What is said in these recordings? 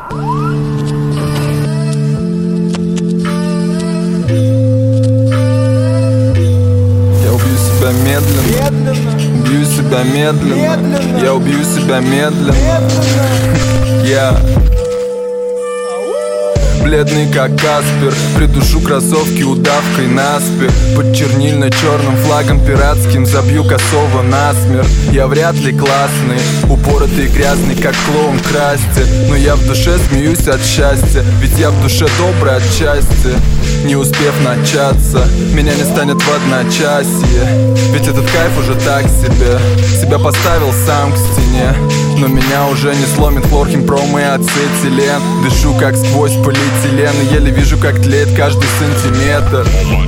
Я убью себя медленно, убью себя медленно, я убью себя медленно. Я бледный как Каспер, придушу кроссовки удавкой наспех. Под чернильно-черным флагом пиратским забью косого насмерть. Я вряд ли классный, упоротый и грязный, как клоун Красти, но я в душе смеюсь от счастья, ведь я в душе добрый отчасти. Не успев начаться, меня не станет в одночасье, ведь этот кайф уже так себе. Себя поставил сам к стене, но меня уже не сломит хлорхимпром и ацетилен. Дышу как сквозь полиэтилен и еле вижу, как тлеет каждый сантиметр.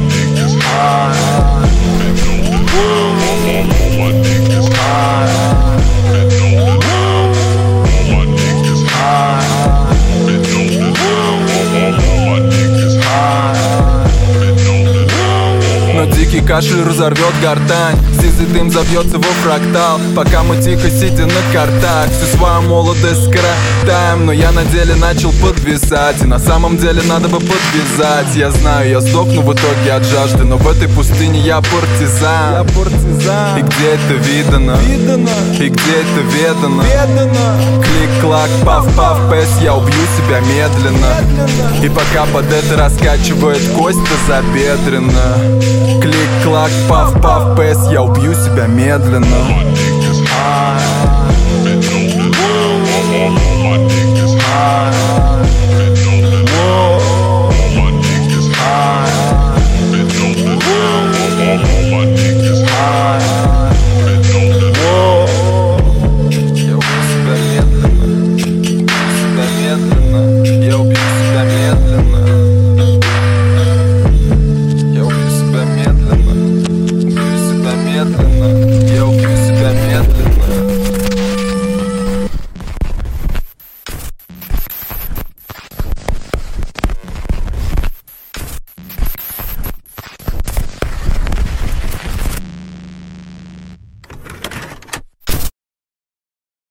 Но дикий кашель разорвет гортань, сизый дым забьется во фрактал, пока мы тихо сидя на картах всю свою молодость скоротаем. Но я на деле начал подвисать, и на самом деле надо бы подвязать. Я знаю, я сдохну в итоге от жажды, но в этой пустыне я партизан. И где это видано? И где это ведано? Клик-клак, паф-паф, пэс, я убью себя медленно. И пока под это раскачивает кость-то забедренно. Клик-клак, паф-паф, пэс, я убью себя медленно.